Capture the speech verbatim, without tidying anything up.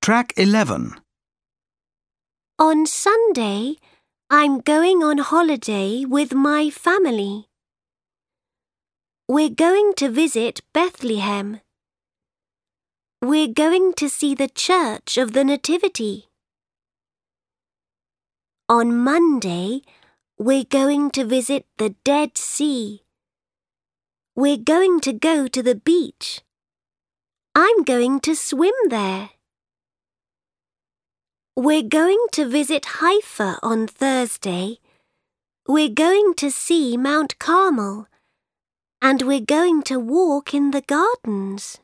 Track eleven. On Sunday, I'm going on holiday with my family. We're going to visit Bethlehem. We're going to see the Church of the Nativity. On Monday, we're going to visit the Dead Sea. We're going to go to the beach. I'm going to swim there. We're going to visit Haifa on Thursday. We're going to see Mount Carmel. And we're going to walk in the gardens.